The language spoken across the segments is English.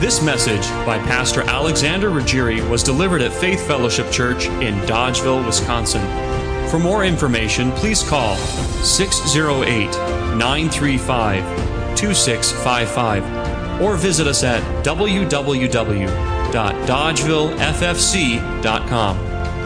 This message by Pastor Alexander Ruggieri was delivered at Faith Fellowship Church in Dodgeville, Wisconsin. For more information, please call 608-935-2655 or visit us at www.dodgevilleffc.com.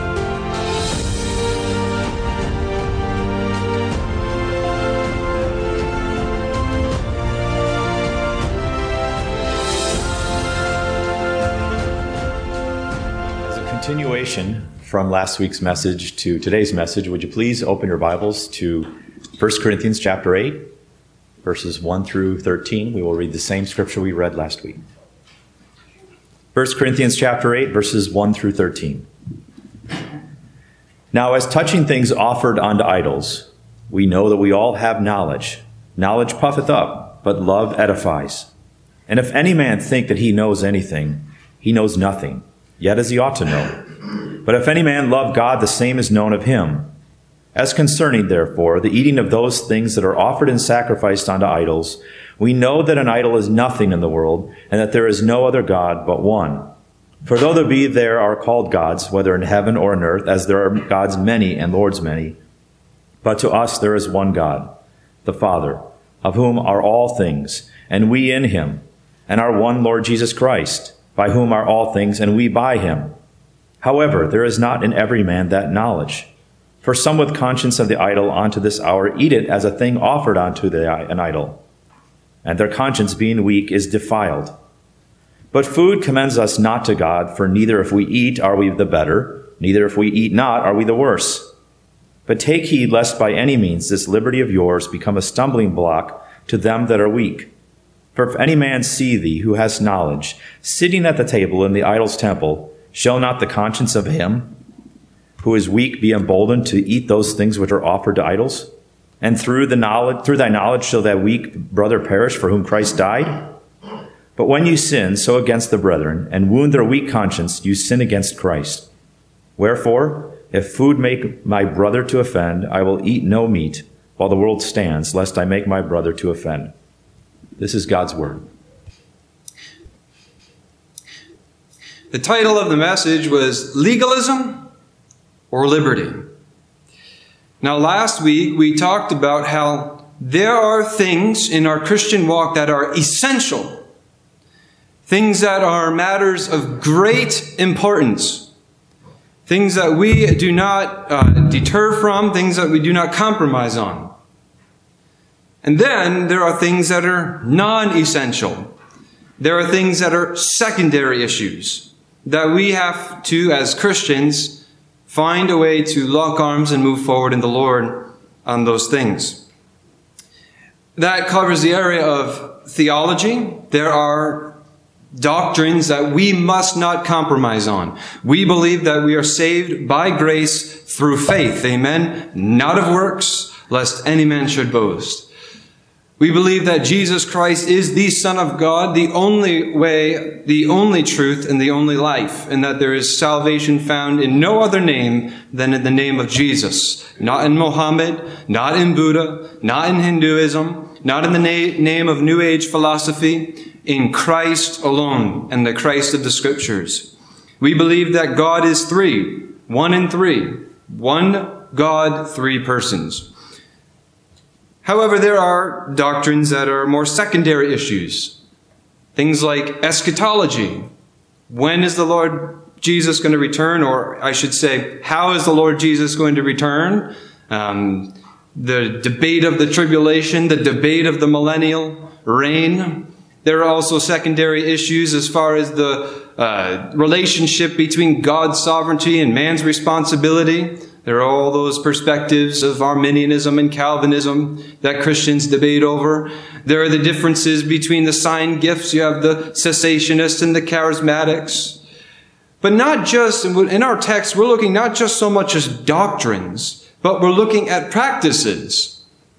Continuation from last week's message to today's message, would you please open your Bibles to 1 Corinthians chapter 8, verses 1 through 13. We will read the same scripture we read last week. 1 Corinthians chapter 8, verses 1 through 13. Now, as touching things offered unto idols, we know that we all have knowledge. Knowledge puffeth up, but love edifies. And if any man think that he knows anything, he knows nothing, yet as he ought to know. But if any man love God, the same is known of him. As concerning, therefore, the eating of those things that are offered and sacrificed unto idols, we know that an idol is nothing in the world, and that there is no other God but one. For though there are called gods, whether in heaven or in earth, as there are gods many and lords many, but to us there is one God, the Father, of whom are all things, and we in him, and our one Lord Jesus Christ, by whom are all things, and we by him. However, there is not in every man that knowledge. For some with conscience of the idol unto this hour eat it as a thing offered unto an idol, and their conscience being weak is defiled. But food commends us not to God, for neither if we eat are we the better, neither if we eat not are we the worse. But take heed lest by any means this liberty of yours become a stumbling block to them that are weak. For if any man see thee who has knowledge, sitting at the table in the idol's temple, shall not the conscience of him who is weak be emboldened to eat those things which are offered to idols? And through thy knowledge shall that weak brother perish for whom Christ died? But when you sin so against the brethren, and wound their weak conscience, you sin against Christ. Wherefore, if food make my brother to offend, I will eat no meat while the world stands, lest I make my brother to offend. This is God's word. The title of the message was Legalism or Liberty. Now, last week we talked about how there are things in our Christian walk that are essential, things that are matters of great importance, things that we do not deter from, things that we do not compromise on. And then there are things that are non-essential. There are things that are secondary issues that we have to, as Christians, find a way to lock arms and move forward in the Lord on those things. That covers the area of theology. There are doctrines that we must not compromise on. We believe that we are saved by grace through faith. Amen. Not of works, lest any man should boast. We believe that Jesus Christ is the Son of God, the only way, the only truth, and the only life, and that there is salvation found in no other name than in the name of Jesus. Not in Mohammed, not in Buddha, not in Hinduism, not in the name of New Age philosophy, in Christ alone and the Christ of the Scriptures. We believe that God is three, one in three, one God, three persons. However, there are doctrines that are more secondary issues. Things like eschatology. When is the Lord Jesus going to return? Or I should say, how is the Lord Jesus going to return? The debate of the tribulation, the debate of the millennial reign. There are also secondary issues as far as the relationship between God's sovereignty and man's responsibility. There are all those perspectives of Arminianism and Calvinism that Christians debate over. There are the differences between the sign gifts. You have the cessationists and the charismatics. But not just, in our text, we're looking not just so much as doctrines, but we're looking at practices.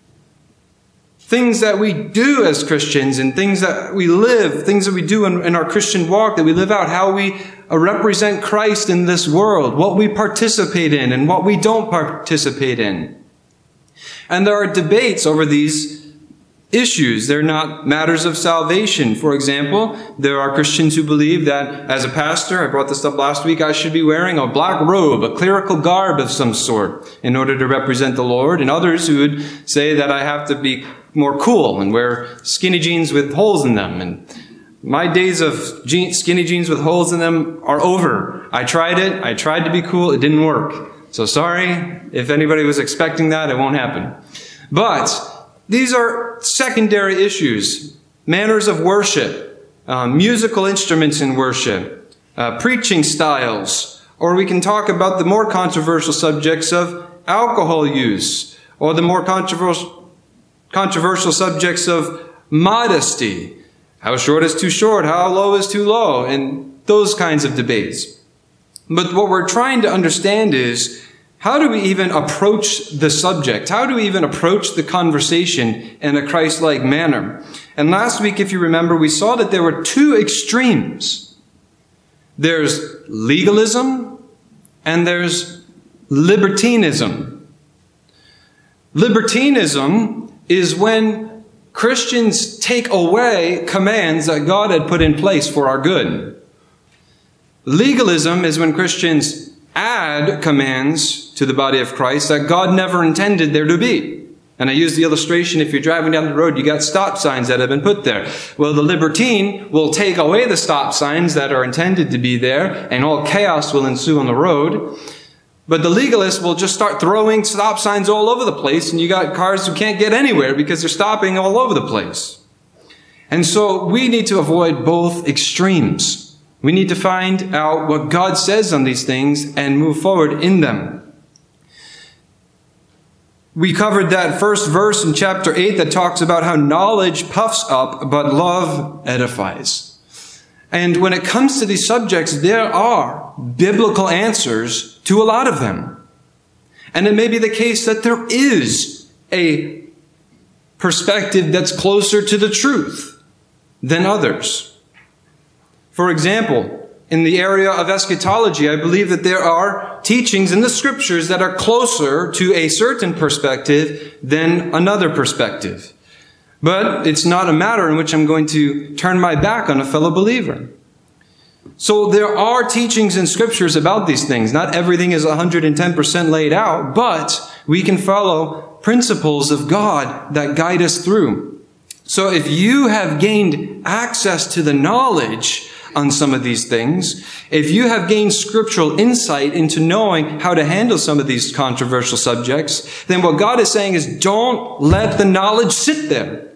Things that we do as Christians and things that we live, things that we do in our Christian walk, that we live out, how we represent Christ in this world, what we participate in and what we don't participate in. And there are debates over these issues. They're not matters of salvation. For example, there are Christians who believe that as a pastor, I brought this up last week, I should be wearing a black robe, a clerical garb of some sort in order to represent the Lord. And others who would say that I have to be more cool and wear skinny jeans with holes in them. And my days of skinny jeans with holes in them are over. I tried it. I tried to be cool. It didn't work. So sorry if anybody was expecting that. It won't happen. But these are secondary issues. Manners of worship, musical instruments in worship, preaching styles, or we can talk about the more controversial subjects of alcohol use, or the more controversial subjects of modesty. How short is too short? How low is too low? And those kinds of debates. But what we're trying to understand is, how do we even approach the subject? How do we even approach the conversation in a Christ-like manner? And last week, if you remember, we saw that there were two extremes. There's legalism and there's libertinism. Libertinism is when Christians take away commands that God had put in place for our good. Legalism is when Christians add commands to the body of Christ that God never intended there to be. And I use the illustration, if you're driving down the road, you got stop signs that have been put there. Well, the libertine will take away the stop signs that are intended to be there, and all chaos will ensue on the road. But the legalist will just start throwing stop signs all over the place, and you got cars who can't get anywhere because they're stopping all over the place. And so we need to avoid both extremes. We need to find out what God says on these things and move forward in them. We covered that first verse in chapter 8 that talks about how knowledge puffs up, but love edifies. And when it comes to these subjects, there are biblical answers to a lot of them. And it may be the case that there is a perspective that's closer to the truth than others. For example, in the area of eschatology, I believe that there are teachings in the scriptures that are closer to a certain perspective than another perspective. But it's not a matter in which I'm going to turn my back on a fellow believer. So there are teachings in scriptures about these things. Not everything is 110% laid out, but we can follow principles of God that guide us through. So if you have gained access to the knowledge on some of these things, if you have gained scriptural insight into knowing how to handle some of these controversial subjects, then what God is saying is, don't let the knowledge sit there.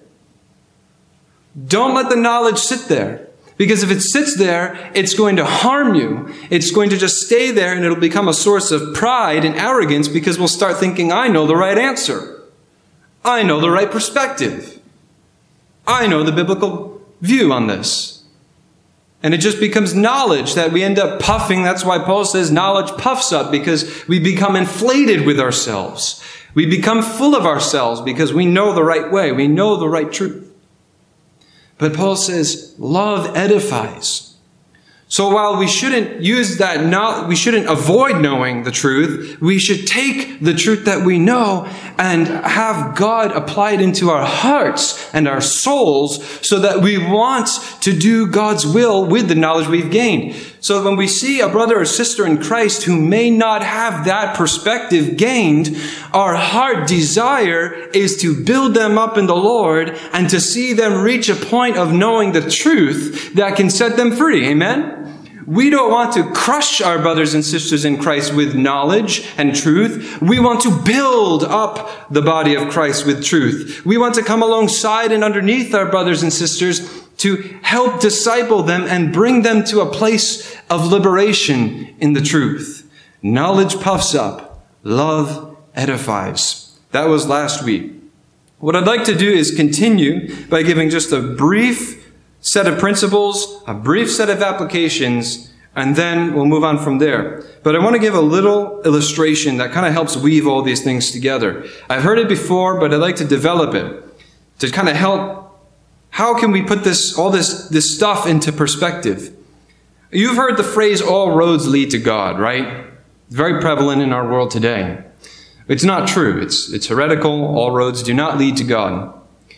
Don't let the knowledge sit there. Because if it sits there, it's going to harm you. It's going to just stay there, and it'll become a source of pride and arrogance, because we'll start thinking, I know the right answer. I know the right perspective. I know the biblical view on this. And it just becomes knowledge that we end up puffing. That's why Paul says knowledge puffs up, because we become inflated with ourselves. We become full of ourselves because we know the right way. We know the right truth. But Paul says love edifies. So while we shouldn't we shouldn't avoid knowing the truth, we should take the truth that we know and have God applied into our hearts and our souls so that we want to do God's will with the knowledge we've gained. So when we see a brother or sister in Christ who may not have that perspective gained, our heart desire is to build them up in the Lord and to see them reach a point of knowing the truth that can set them free. Amen? We don't want to crush our brothers and sisters in Christ with knowledge and truth. We want to build up the body of Christ with truth. We want to come alongside and underneath our brothers and sisters to help disciple them and bring them to a place of liberation in the truth. Knowledge puffs up. Love edifies. That was last week. What I'd like to do is continue by giving just a brief set of principles, a brief set of applications, and then we'll move on from there. But I want to give a little illustration that kind of helps weave all these things together. I've heard it before, but I'd like to develop it to kind of help. How can we put all this stuff into perspective? You've heard the phrase, all roads lead to God, right? It's very prevalent in our world today. It's not true. It's heretical. All roads do not lead to God.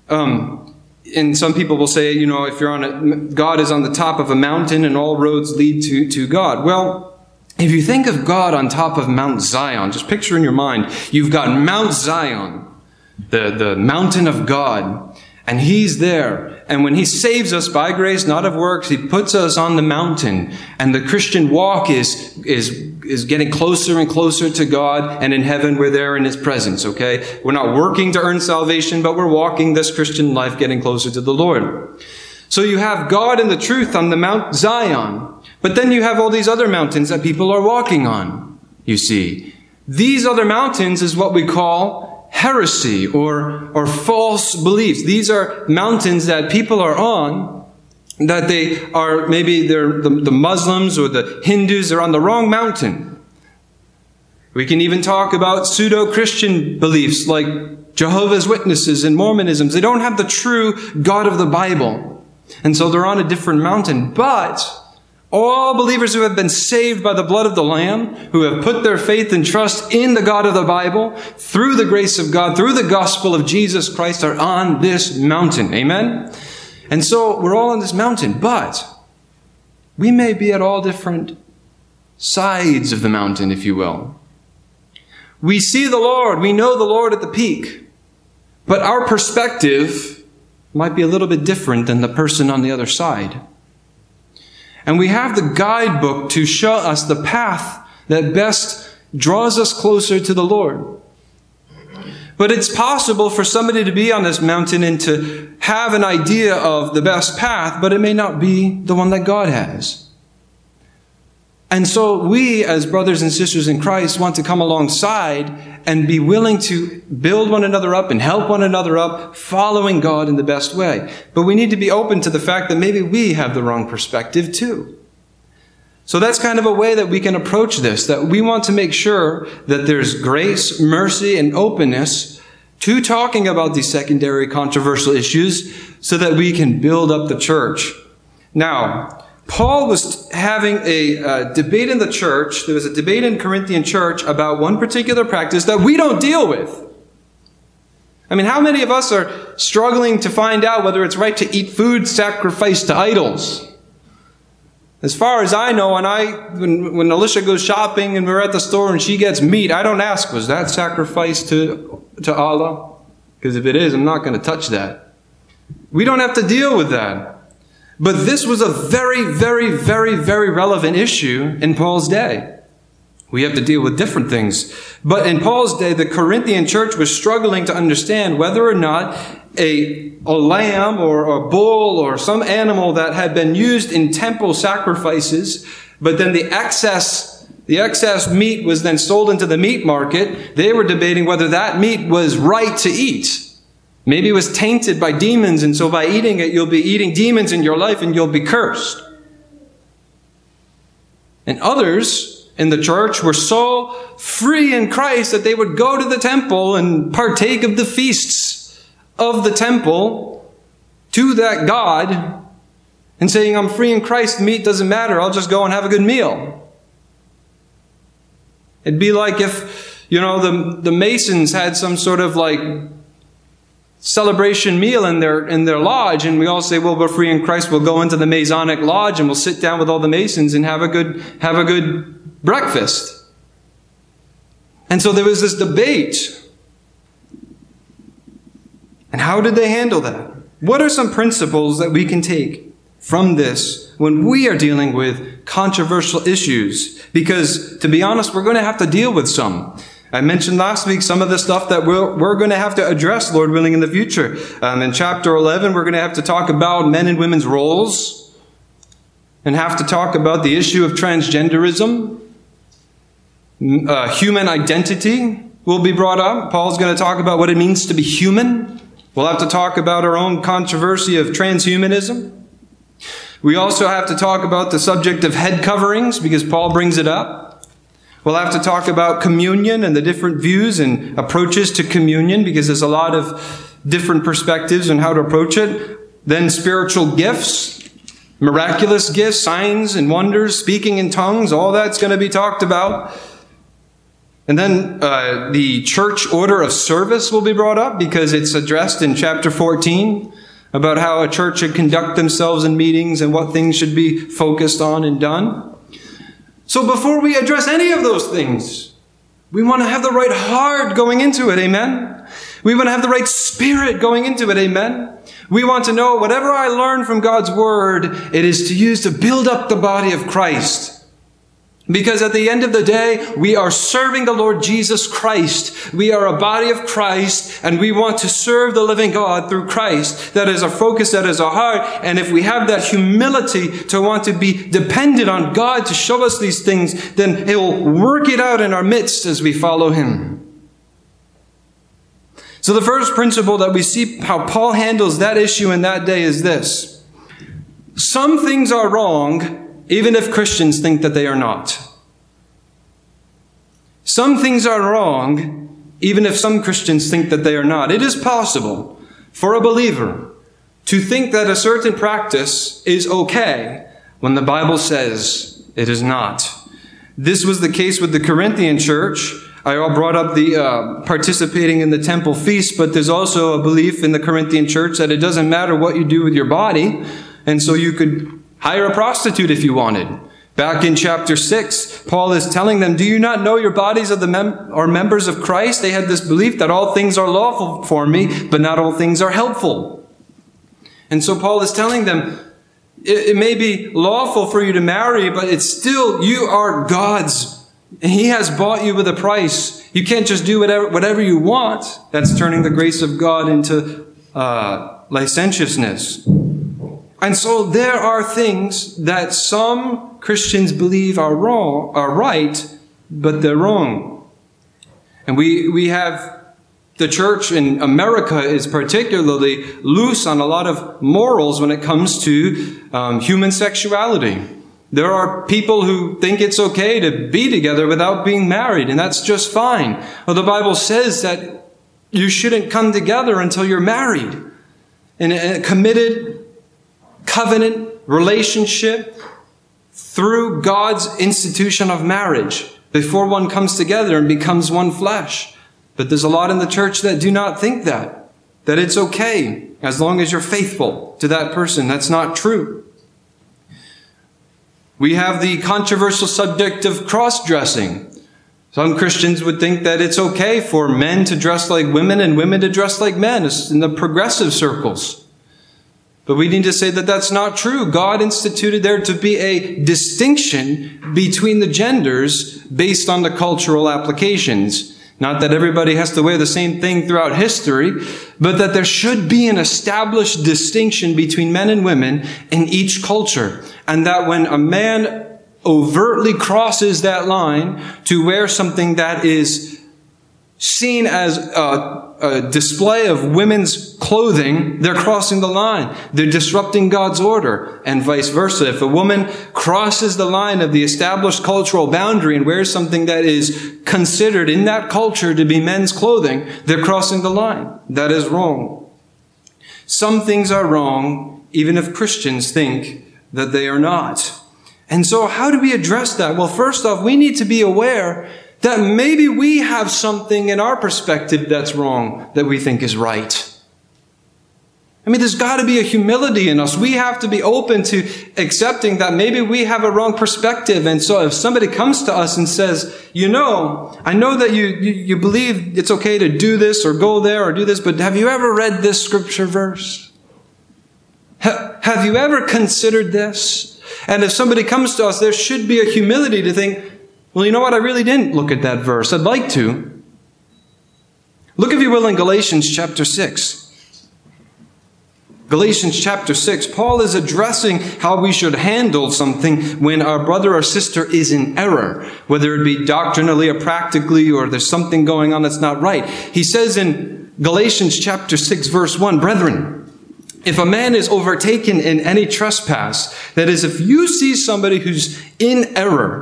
And some people will say, if God is on the top of a mountain and all roads lead to God. Well, if you think of God on top of Mount Zion, just picture in your mind, you've got Mount Zion, the mountain of God, and He's there. And when He saves us by grace, not of works, He puts us on the mountain. And the Christian walk is getting closer and closer to God. And in heaven, we're there in His presence, okay? We're not working to earn salvation, but we're walking this Christian life getting closer to the Lord. So you have God and the truth on the Mount Zion. But then you have all these other mountains that people are walking on, you see. These other mountains is what we call heresy or false beliefs. These are mountains that people are on, that they are, maybe they're the Muslims or the Hindus are on the wrong mountain. We can even talk about pseudo-Christian beliefs like Jehovah's Witnesses and Mormonism. They don't have the true God of the Bible. And so they're on a different mountain. But all believers who have been saved by the blood of the Lamb, who have put their faith and trust in the God of the Bible, through the grace of God, through the gospel of Jesus Christ, are on this mountain. Amen? And so we're all on this mountain, but we may be at all different sides of the mountain, if you will. We see the Lord, we know the Lord at the peak, but our perspective might be a little bit different than the person on the other side. And we have the guidebook to show us the path that best draws us closer to the Lord. But it's possible for somebody to be on this mountain and to have an idea of the best path, but it may not be the one that God has. And so we, as brothers and sisters in Christ, want to come alongside and be willing to build one another up and help one another up, following God in the best way. But we need to be open to the fact that maybe we have the wrong perspective too. So that's kind of a way that we can approach this, that we want to make sure that there's grace, mercy, and openness to talking about these secondary controversial issues so that we can build up the church. Now, Paul was having a debate in the church. There was a debate in Corinthian church about one particular practice that we don't deal with. I mean, how many of us are struggling to find out whether it's right to eat food sacrificed to idols? As far as I know, when Alicia goes shopping and we're at the store and she gets meat, I don't ask, was that sacrificed to Allah? Because if it is, I'm not going to touch that. We don't have to deal with that. But this was a very, very, very, very relevant issue in Paul's day. We have to deal with different things. But in Paul's day, the Corinthian church was struggling to understand whether or not a lamb or a bull or some animal that had been used in temple sacrifices, but then the excess meat was then sold into the meat market, they were debating whether that meat was right to eat. Maybe it was tainted by demons, and so by eating it, you'll be eating demons in your life and you'll be cursed. And others in the church were so free in Christ that they would go to the temple and partake of the feasts of the temple to that God and saying, I'm free in Christ, the meat doesn't matter, I'll just go and have a good meal. It'd be like if, the Masons had some sort of celebration meal in their lodge, and we all say, well, we're free in Christ, we'll go into the Masonic lodge and we'll sit down with all the Masons and have a good breakfast. And so there was this debate. And how did they handle that? What are some principles that we can take from this when we are dealing with controversial issues? Because, to be honest, we're going to have to deal with some. I mentioned last week some of the stuff that we're going to have to address, Lord willing, in the future. In chapter 11, we're going to have to talk about men and women's roles and have to talk about the issue of transgenderism. Human identity will be brought up. Paul's going to talk about what it means to be human. We'll have to talk about our own controversy of transhumanism. We also have to talk about the subject of head coverings because Paul brings it up. We'll have to talk about communion and the different views and approaches to communion because there's a lot of different perspectives on how to approach it. Then spiritual gifts, miraculous gifts, signs and wonders, speaking in tongues, all that's going to be talked about. And then the church order of service will be brought up because it's addressed in chapter 14 about how a church should conduct themselves in meetings and what things should be focused on and done. So before we address any of those things, we want to have the right heart going into it, amen? We want to have the right spirit going into it, amen? We want to know whatever I learn from God's word, it is to use to build up the body of Christ. Because at the end of the day, we are serving the Lord Jesus Christ. We are a body of Christ, and we want to serve the living God through Christ. That is our focus, that is our heart. And if we have that humility to want to be dependent on God to show us these things, then He'll work it out in our midst as we follow Him. So the first principle that we see how Paul handles that issue in that day is this. Some things are wrong, even if Christians think that they are not. Some things are wrong, even if some Christians think that they are not. It is possible for a believer to think that a certain practice is okay when the Bible says it is not. This was the case with the Corinthian church. I brought up the participating in the temple feast, but there's also a belief in the Corinthian church that it doesn't matter what you do with your body, and so you could hire a prostitute if you wanted. Back in chapter 6, Paul is telling them, do you not know your bodies are members of Christ? They had this belief that all things are lawful for me, but not all things are helpful. And so Paul is telling them, it may be lawful for you to marry, but it's still, you are God's. And He has bought you with a price. You can't just do whatever you want. That's turning the grace of God into licentiousness. And so there are things that some Christians believe are wrong, are right, but they're wrong. And we have the church in America is particularly loose on a lot of morals when it comes to human sexuality. There are people who think it's okay to be together without being married, and that's just fine. Well, the Bible says that you shouldn't come together until you're married. In a committed covenant relationship through God's institution of marriage before one comes together and becomes one flesh. But there's a lot in the church that do not think that it's okay as long as you're faithful to that person. That's not true. We have the controversial subject of cross-dressing. Some Christians would think that it's okay for men to dress like women and women to dress like men. It's in the progressive circles. But we need to say that that's not true. God instituted there to be a distinction between the genders based on the cultural applications. Not that everybody has to wear the same thing throughout history, but that there should be an established distinction between men and women in each culture. And that when a man overtly crosses that line to wear something that is seen as a display of women's clothing, they're crossing the line. They're disrupting God's order, and vice versa. If a woman crosses the line of the established cultural boundary and wears something that is considered in that culture to be men's clothing, they're crossing the line. That is wrong. Some things are wrong, even if Christians think that they are not. And so how do we address that? Well, first off, we need to be aware that maybe we have something in our perspective that's wrong that we think is right. I mean, there's got to be a humility in us. We have to be open to accepting that maybe we have a wrong perspective. And so if somebody comes to us and says, I know that you believe it's okay to do this or go there or do this, but have you ever read this scripture verse? Have you ever considered this? And if somebody comes to us, there should be a humility to think, well, you know what? I really didn't look at that verse. I'd like to. Look, if you will, in Galatians chapter 6. Galatians chapter 6, Paul is addressing how we should handle something when our brother or sister is in error, whether it be doctrinally or practically, or there's something going on that's not right. He says in Galatians chapter 6, verse 1, brethren, if a man is overtaken in any trespass, that is, if you see somebody who's in error,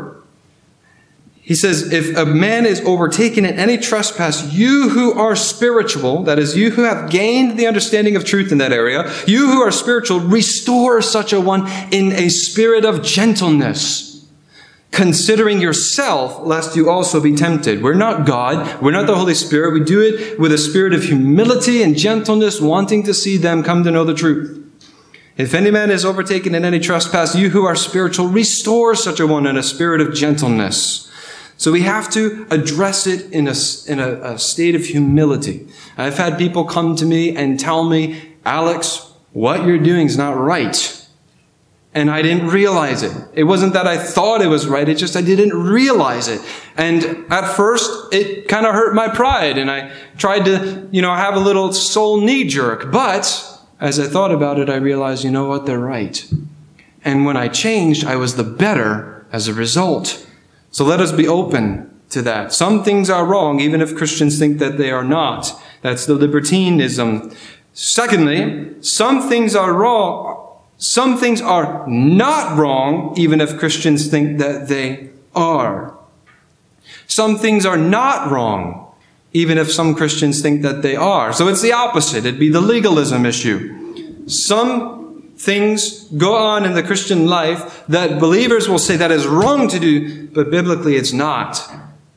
he says, if a man is overtaken in any trespass, you who are spiritual, that is, you who have gained the understanding of truth in that area, you who are spiritual, restore such a one in a spirit of gentleness, considering yourself, lest you also be tempted. We're not God. We're not the Holy Spirit. We do it with a spirit of humility and gentleness, wanting to see them come to know the truth. If any man is overtaken in any trespass, you who are spiritual, restore such a one in a spirit of gentleness. So we have to address it in a state of humility. I've had people come to me and tell me, Alex, what you're doing is not right. And I didn't realize it. It wasn't that I thought it was right. It's just I didn't realize it. And at first, it kind of hurt my pride. And I tried to, have a little soul knee jerk. But as I thought about it, I realized, you know what? They're right. And when I changed, I was the better as a result. So let us be open to that. Some things are wrong, even if Christians think that they are not. That's the libertinism. Secondly, some things are wrong. Some things are not wrong, even if Christians think that they are. Some things are not wrong, even if some Christians think that they are. So it's the opposite. It'd be the legalism issue. Some things go on in the Christian life that believers will say that is wrong to do, but biblically it's not.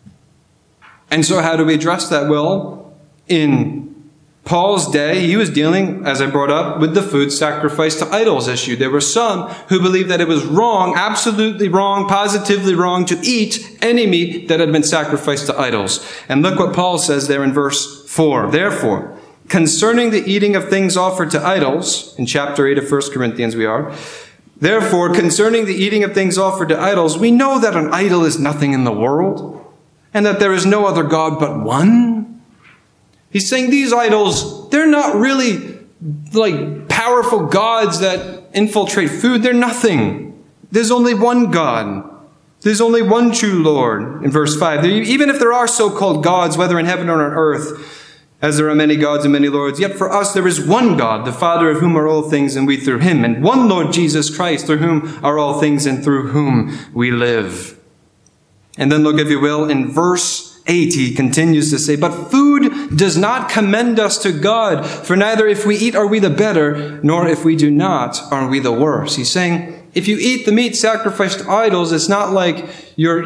And so how do we address that? Well, in Paul's day, he was dealing, as I brought up, with the food sacrificed to idols issue. There were some who believed that it was wrong, absolutely wrong, positively wrong to eat any meat that had been sacrificed to idols. And look what Paul says there in verse 4. Therefore, concerning the eating of things offered to idols, in chapter 8 of 1 Corinthians we are, therefore, concerning the eating of things offered to idols, we know that an idol is nothing in the world, and that there is no other God but one. He's saying these idols, they're not really like powerful gods that infiltrate food. They're nothing. There's only one God. There's only one true Lord. In verse 5, even if there are so-called gods, whether in heaven or on earth, as there are many gods and many lords, yet for us there is one God, the Father of whom are all things, and we through him, and one Lord Jesus Christ, through whom are all things and through whom we live. And then look, if you will, in verse 8, he continues to say, but food does not commend us to God, for neither if we eat are we the better, nor if we do not are we the worse. He's saying, if you eat the meat sacrificed to idols, it's not like your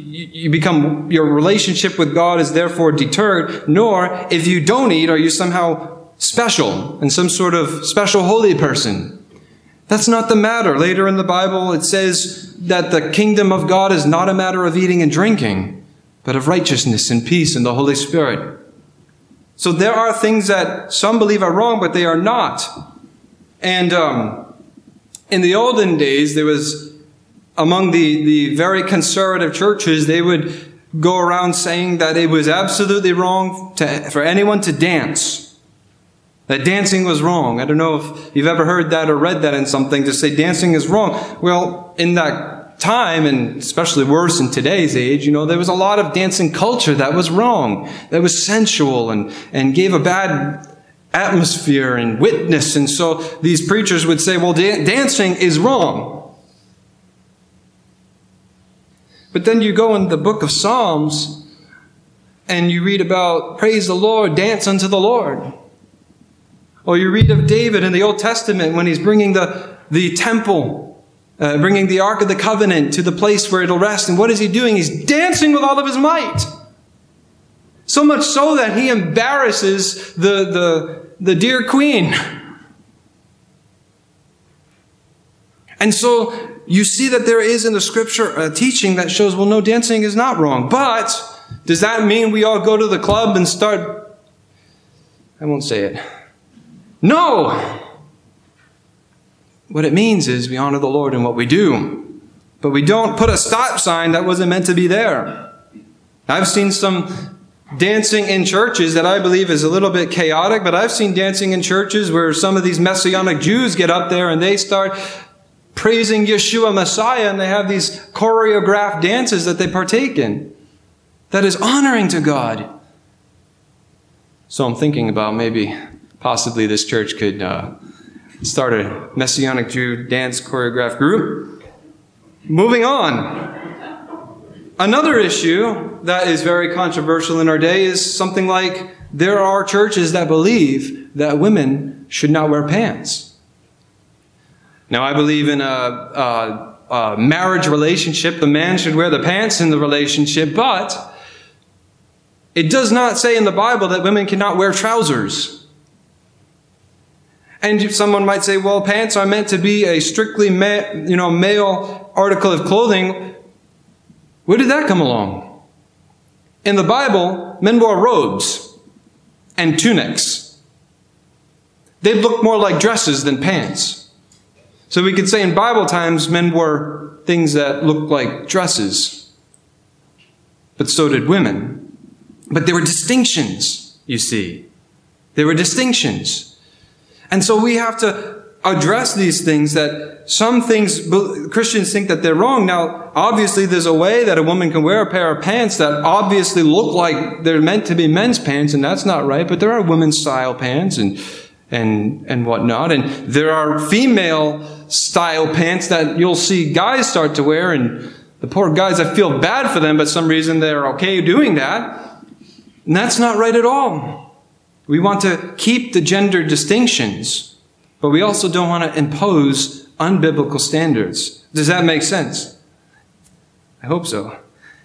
relationship with God is therefore deterred, nor if you don't eat are you somehow special and some sort of special holy person. That's not the matter. Later in the Bible, it says that the kingdom of God is not a matter of eating and drinking, but of righteousness and peace in the Holy Spirit. So there are things that some believe are wrong, but they are not. And in the olden days, there was, among the very conservative churches, they would go around saying that it was absolutely wrong for anyone to dance. That dancing was wrong. I don't know if you've ever heard that or read that in something, to say dancing is wrong. Well, in that time, and especially worse in today's age, there was a lot of dancing culture that was wrong, that was sensual and gave a bad atmosphere and witness. And so these preachers would say, well, dancing is wrong. But then you go in the book of Psalms and you read about, praise the Lord, dance unto the Lord. Or you read of David in the Old Testament when he's bringing the temple, bringing the Ark of the Covenant to the place where it'll rest. And what is he doing? He's dancing with all of his might. So much so that he embarrasses the dear queen. And so you see that there is in the scripture a teaching that shows, well, no, dancing is not wrong. But does that mean we all go to the club and start? I won't say it. No! What it means is we honor the Lord in what we do. But we don't put a stop sign that wasn't meant to be there. I've seen some dancing in churches that I believe is a little bit chaotic, but I've seen dancing in churches where some of these Messianic Jews get up there and they start praising Yeshua Messiah, and they have these choreographed dances that they partake in. That is honoring to God. So I'm thinking about maybe possibly this church could start a Messianic Jew dance choreographed group. Moving on. Another issue that is very controversial in our day is something like there are churches that believe that women should not wear pants. Now, I believe in a marriage relationship, the man should wear the pants in the relationship, but it does not say in the Bible that women cannot wear trousers. And someone might say, well, pants are meant to be a strictly male article of clothing. Where did that come along? In the Bible, men wore robes and tunics. They looked more like dresses than pants. So we could say in Bible times, men wore things that looked like dresses. But so did women. But there were distinctions, you see. There were distinctions. And so we have to address these things, that some things Christians think that they're wrong. Now, obviously, there's a way that a woman can wear a pair of pants that obviously look like they're meant to be men's pants, and that's not right. But there are women's style pants and whatnot. And there are female style pants that you'll see guys start to wear. And the poor guys, I feel bad for them, but some reason they're okay doing that. And that's not right at all. We want to keep the gender distinctions, but we also don't want to impose unbiblical standards. Does that make sense? I hope so.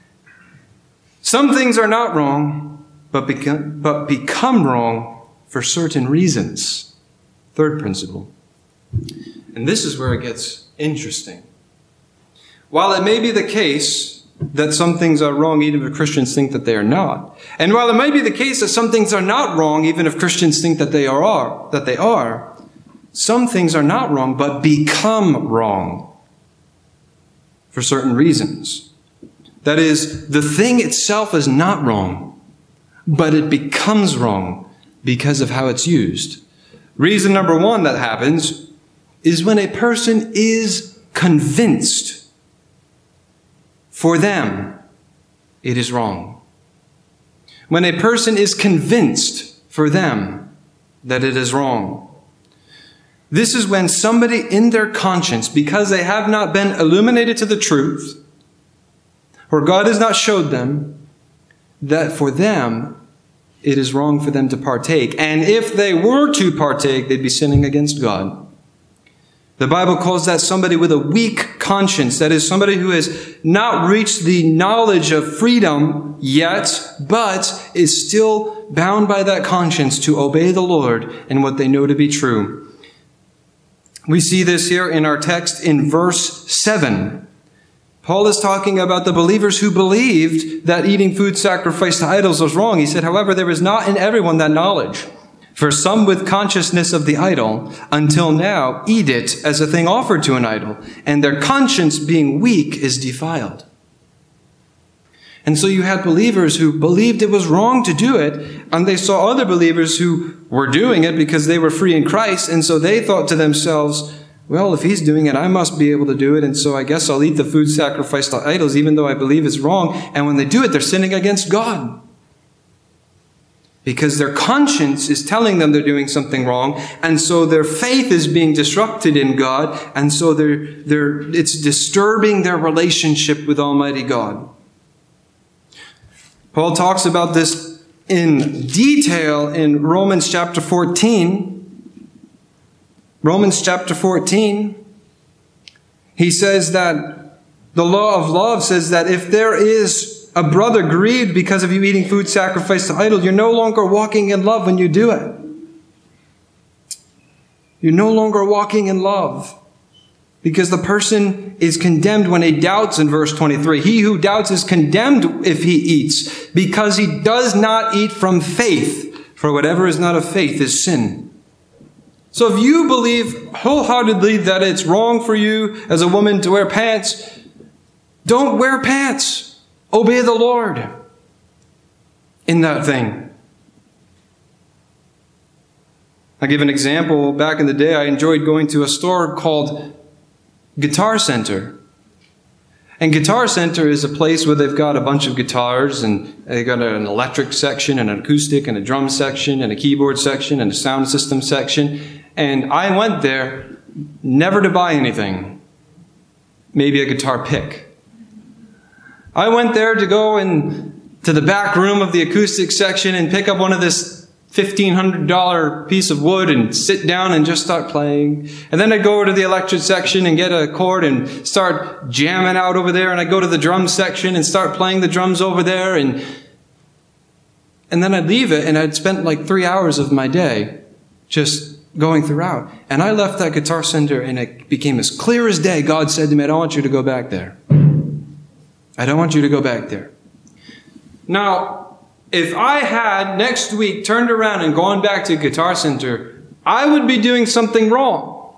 Some things are not wrong, but become wrong for certain reasons. Third principle. And this is where it gets interesting. While it may be the case that some things are wrong even if Christians think that they are not, and while it may be the case that some things are not wrong even if Christians think that they are, some things are not wrong but become wrong for certain reasons. That is, the thing itself is not wrong, but it becomes wrong because of how it's used. Reason number one that happens is when a person is convinced. For them, it is wrong. When a person is convinced for them that it is wrong. This is when somebody in their conscience, because they have not been illuminated to the truth, or God has not showed them, that for them, it is wrong for them to partake. And if they were to partake, they'd be sinning against God. The Bible calls that somebody with a weak conscience. That is somebody who has not reached the knowledge of freedom yet, but is still bound by that conscience to obey the Lord and what they know to be true. We see this here in our text in verse 7. Paul is talking about the believers who believed that eating food sacrificed to idols was wrong. He said, however, there is not in everyone that knowledge. For some with consciousness of the idol, until now, eat it as a thing offered to an idol, and their conscience being weak is defiled. And so you had believers who believed it was wrong to do it, and they saw other believers who were doing it because they were free in Christ, and so they thought to themselves, well, if he's doing it, I must be able to do it, and so I guess I'll eat the food sacrificed to idols, even though I believe it's wrong. And when they do it, they're sinning against God. Because their conscience is telling them they're doing something wrong, and so their faith is being disrupted in God, and so it's disturbing their relationship with Almighty God. Paul talks about this in detail in Romans chapter 14. Romans chapter 14, he says that the law of love says that if there is a brother grieved because of you eating food sacrificed to idols, you're no longer walking in love when you do it. You're no longer walking in love because the person is condemned when he doubts in verse 23. He who doubts is condemned if he eats because he does not eat from faith, for whatever is not of faith is sin. So if you believe wholeheartedly that it's wrong for you as a woman to wear pants, don't wear pants. Obey the Lord in that thing. I'll give an example. Back in the day, I enjoyed going to a store called Guitar Center. And Guitar Center is a place where they've got a bunch of guitars, and they've got an electric section, and an acoustic, and a drum section, and a keyboard section, and a sound system section. And I went there never to buy anything. Maybe a guitar pick. I went there to go to the back room of the acoustic section and pick up one of this $1,500 piece of wood and sit down and just start playing. And then I'd go over to the electric section and get a chord and start jamming out over there. And I'd go to the drum section and start playing the drums over there. And then I'd leave it, and I'd spent like 3 hours of my day just going throughout. And I left that guitar center, and it became as clear as day. God said to me, I don't want you to go back there. I don't want you to go back there. Now, if I had next week turned around and gone back to Guitar Center, I would be doing something wrong.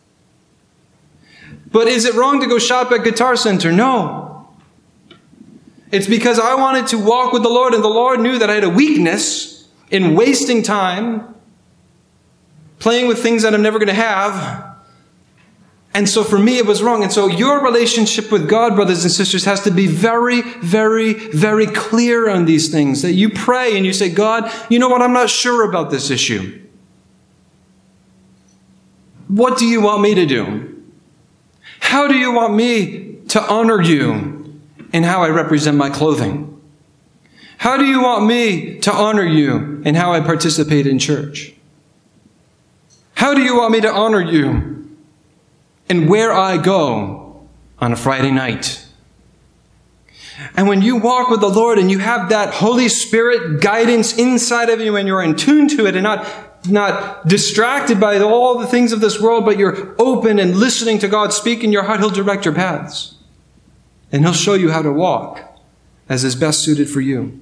But is it wrong to go shop at Guitar Center? No. It's because I wanted to walk with the Lord, and the Lord knew that I had a weakness in wasting time playing with things that I'm never going to have. And so for me, it was wrong. And so your relationship with God, brothers and sisters, has to be very, very, very clear on these things. That you pray and you say, God, you know what? I'm not sure about this issue. What do you want me to do? How do you want me to honor you in how I represent my clothing? How do you want me to honor you in how I participate in church? How do you want me to honor you and where I go on a Friday night? And when you walk with the Lord and you have that Holy Spirit guidance inside of you and you're in tune to it and not distracted by all the things of this world, but you're open and listening to God speak in your heart, He'll direct your paths. And He'll show you how to walk as is best suited for you.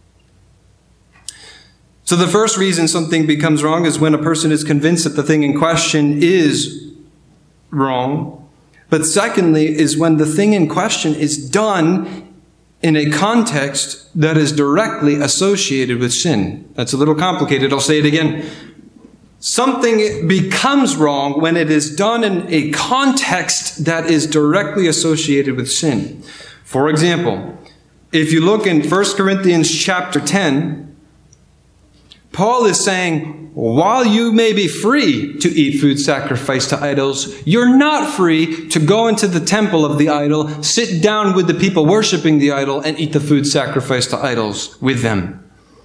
So the first reason something becomes wrong is when a person is convinced that the thing in question is wrong. But secondly is when the thing in question is done in a context that is directly associated with sin. That's a little complicated. I'll say it again. Something becomes wrong when it is done in a context that is directly associated with sin. For example, if you look in 1 Corinthians chapter 10, Paul is saying, while you may be free to eat food sacrificed to idols, you're not free to go into the temple of the idol, sit down with the people worshiping the idol, and eat the food sacrificed to idols with them.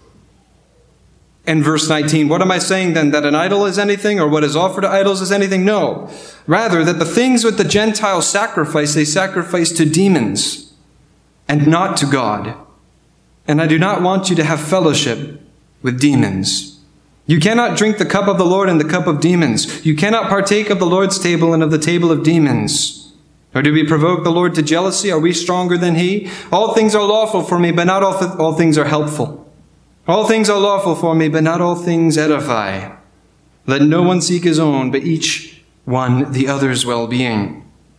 And verse 19, what am I saying then? That an idol is anything, or what is offered to idols is anything? No. Rather, that the things which the Gentiles sacrifice, they sacrifice to demons, and not to God. And I do not want you to have fellowship with demons. You cannot drink the cup of the Lord and the cup of demons. You cannot partake of the Lord's table and of the table of demons. Or do we provoke the Lord to jealousy? Are we stronger than He? All things are lawful for me, but not all things are helpful. All things are lawful for me, but not all things edify. Let no one seek his own, but each one the other's well-being.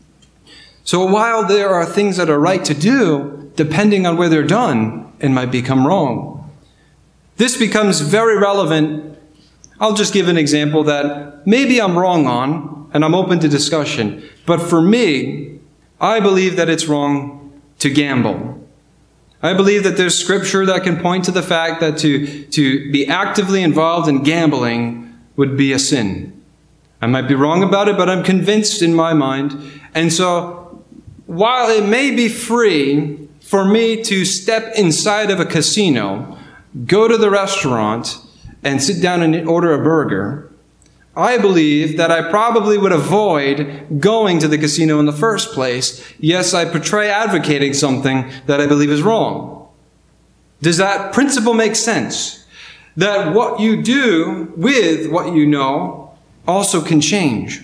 So while there are things that are right to do, depending on where they're done, it might become wrong. This becomes very relevant. I'll just give an example that maybe I'm wrong on, and I'm open to discussion. But for me, I believe that it's wrong to gamble. I believe that there's scripture that can point to the fact that to be actively involved in gambling would be a sin. I might be wrong about it, but I'm convinced in my mind. And so, while it may be free for me to step inside of a casino, go to the restaurant and sit down and order a burger, I believe that I probably would avoid going to the casino in the first place. Yes, I portray advocating something that I believe is wrong. Does that principle make sense? That what you do with what you know also can change.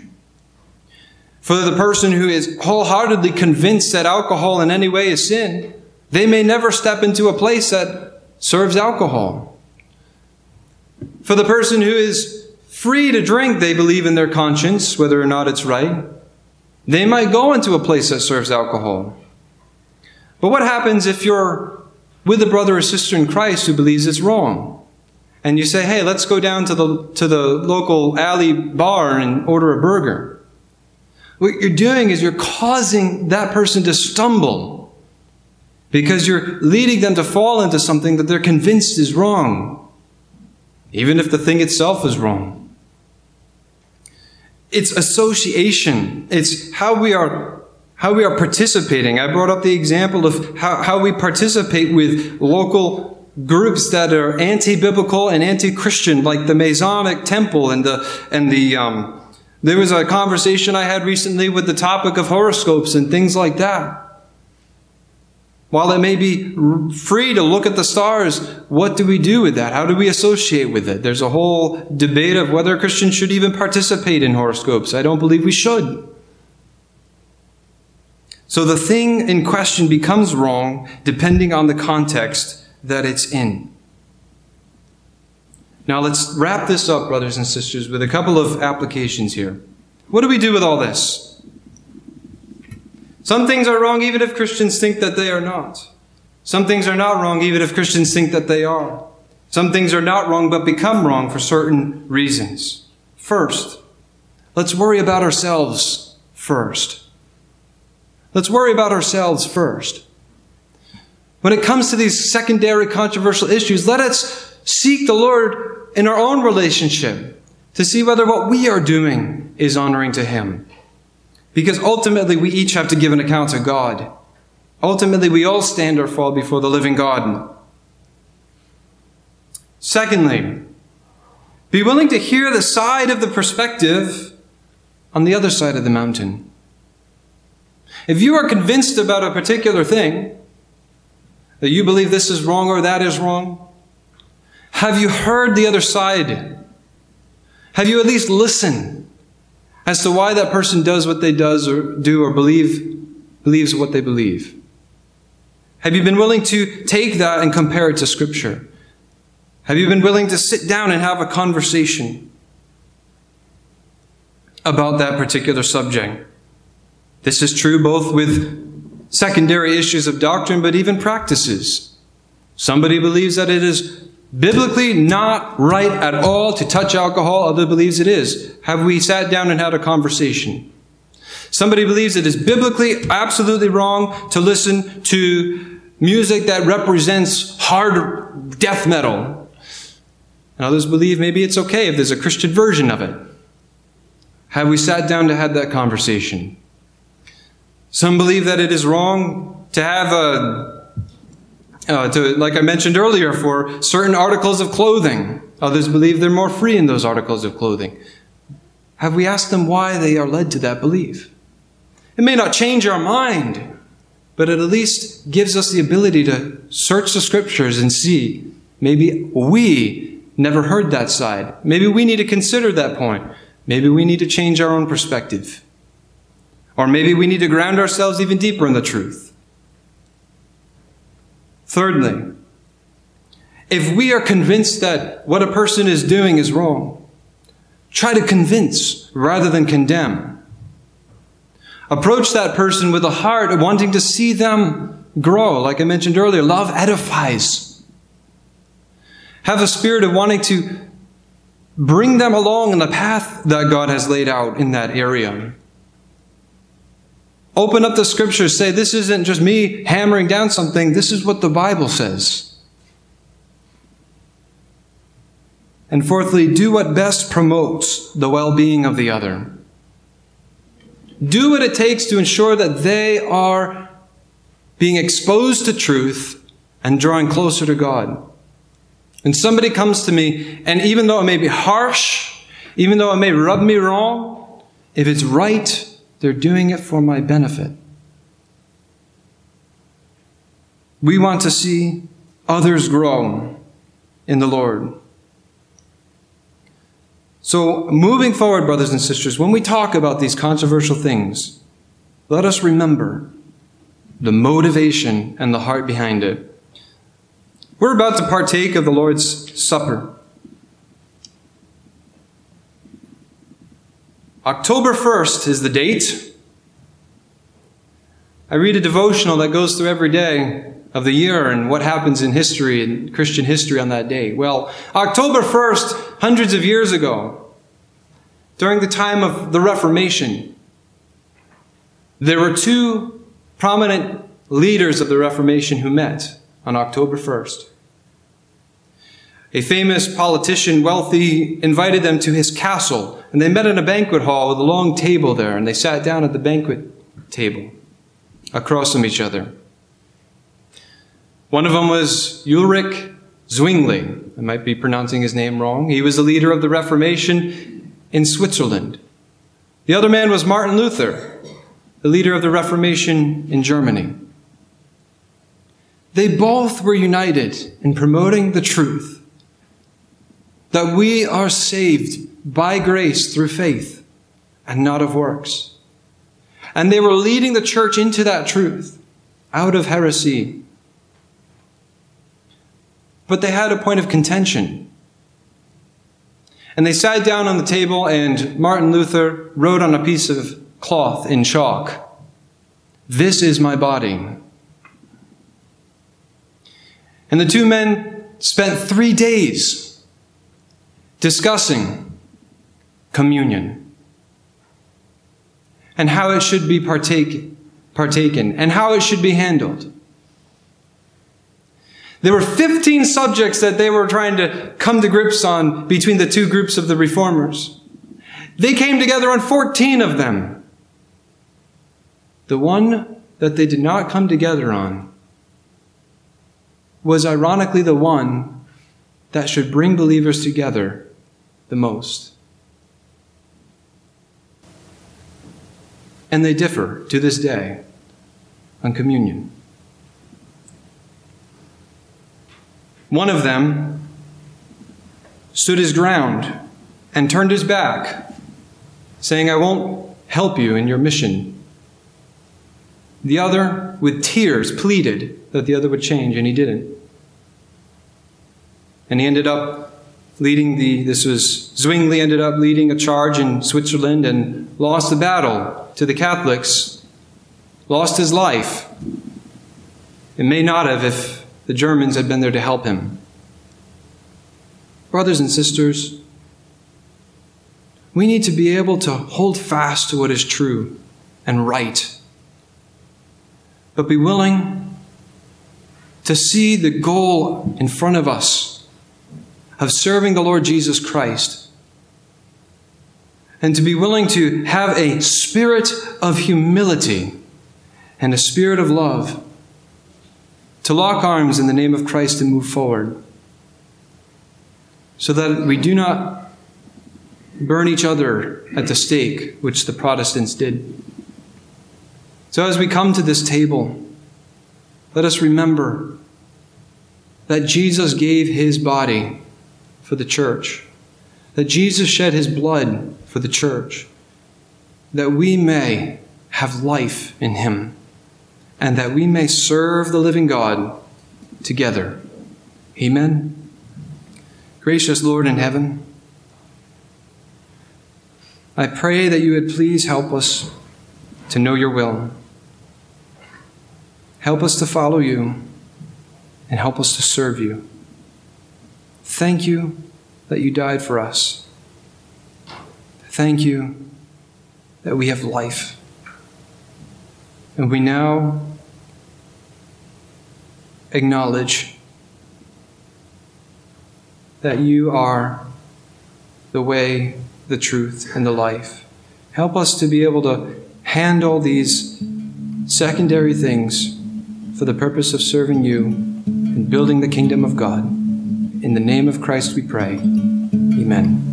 For the person who is wholeheartedly convinced that alcohol in any way is sin, they may never step into a place that serves alcohol. For the person who is free to drink, they believe in their conscience, whether or not it's right, they might go into a place that serves alcohol. But what happens if you're with a brother or sister in Christ who believes it's wrong? And you say, hey, let's go down to the local alley bar and order a burger. What you're doing is you're causing that person to stumble, because you're leading them to fall into something that they're convinced is wrong, even if the thing itself is wrong. It's association. It's how we are participating. I brought up the example of how we participate with local groups that are anti-biblical and anti-Christian, like the Masonic Temple there was a conversation I had recently with the topic of horoscopes and things like that. While it may be free to look at the stars, what do we do with that? How do we associate with it? There's a whole debate of whether Christians should even participate in horoscopes. I don't believe we should. So the thing in question becomes wrong depending on the context that it's in. Now let's wrap this up, brothers and sisters, with a couple of applications here. What do we do with all this? Some things are wrong even if Christians think that they are not. Some things are not wrong even if Christians think that they are. Some things are not wrong but become wrong for certain reasons. First, let's worry about ourselves first. Let's worry about ourselves first. When it comes to these secondary controversial issues, let us seek the Lord in our own relationship to see whether what we are doing is honoring to Him. Because ultimately we each have to give an account to God. Ultimately we all stand or fall before the living God. Secondly, be willing to hear the side of the perspective on the other side of the mountain. If you are convinced about a particular thing, that you believe this is wrong or that is wrong, have you heard the other side? Have you at least listened as to why that person does what they do or believes what they believe? Have you been willing to take that and compare it to Scripture? Have you been willing to sit down and have a conversation about that particular subject? This is true both with secondary issues of doctrine, but even practices. Somebody believes that it is biblically not right at all to touch alcohol. Other believes it is. Have we sat down and had a conversation? Somebody believes it is biblically absolutely wrong to listen to music that represents hard death metal. And others believe maybe it's okay if there's a Christian version of it. Have we sat down to have that conversation? Some believe that it is wrong to have like I mentioned earlier, for certain articles of clothing. Others believe they're more free in those articles of clothing. Have we asked them why they are led to that belief? It may not change our mind, but it at least gives us the ability to search the Scriptures and see, maybe we never heard that side. Maybe we need to consider that point. Maybe we need to change our own perspective. Or maybe we need to ground ourselves even deeper in the truth. Thirdly, if we are convinced that what a person is doing is wrong, try to convince rather than condemn. Approach that person with a heart of wanting to see them grow. Like I mentioned earlier, love edifies. Have a spirit of wanting to bring them along in the path that God has laid out in that area. Open up the Scriptures. Say, this isn't just me hammering down something. This is what the Bible says. And fourthly, do what best promotes the well-being of the other. Do what it takes to ensure that they are being exposed to truth and drawing closer to God. When somebody comes to me, and even though it may be harsh, even though it may rub me wrong, if it's right, they're doing it for my benefit. We want to see others grow in the Lord. So, moving forward, brothers and sisters, when we talk about these controversial things, let us remember the motivation and the heart behind it. We're about to partake of the Lord's Supper. October 1st is the date. I read a devotional that goes through every day of the year and what happens in history and Christian history on that day. Well, October 1st, hundreds of years ago, during the time of the Reformation, there were two prominent leaders of the Reformation who met on October 1st. A famous politician, wealthy, invited them to his castle, and they met in a banquet hall with a long table there, and they sat down at the banquet table across from each other. One of them was Ulrich Zwingli. I might be pronouncing his name wrong. He was the leader of the Reformation in Switzerland. The other man was Martin Luther, the leader of the Reformation in Germany. They both were united in promoting the truth that we are saved by grace through faith and not of works. And they were leading the church into that truth, out of heresy. But they had a point of contention. And they sat down on the table, and Martin Luther wrote on a piece of cloth in chalk, "This is my body." And the two men spent 3 days discussing communion and how it should be partaken and how it should be handled. There were 15 subjects that they were trying to come to grips on between the two groups of the reformers. They came together on 14 of them. The one that they did not come together on was ironically the one that should bring believers together the most. And they differ to this day on communion. One of them stood his ground and turned his back, saying, "I won't help you in your mission." The other, with tears, pleaded that the other would change, and he didn't. And he ended up Zwingli ended up leading a charge in Switzerland and lost the battle to the Catholics, lost his life. It may not have if the Germans had been there to help him. Brothers and sisters, we need to be able to hold fast to what is true and right, but be willing to see the goal in front of us of serving the Lord Jesus Christ, and to be willing to have a spirit of humility and a spirit of love, to lock arms in the name of Christ and move forward, so that we do not burn each other at the stake, which the Protestants did. So as we come to this table, let us remember that Jesus gave his body for the church, that Jesus shed his blood for the church, that we may have life in him, and that we may serve the living God together. Amen. Gracious Lord in heaven, I pray that you would please help us to know your will. Help us to follow you, and help us to serve you. Thank you that you died for us. Thank you that we have life. And we now acknowledge that you are the way, the truth, and the life. Help us to be able to handle these secondary things for the purpose of serving you and building the kingdom of God. In the name of Christ we pray. Amen.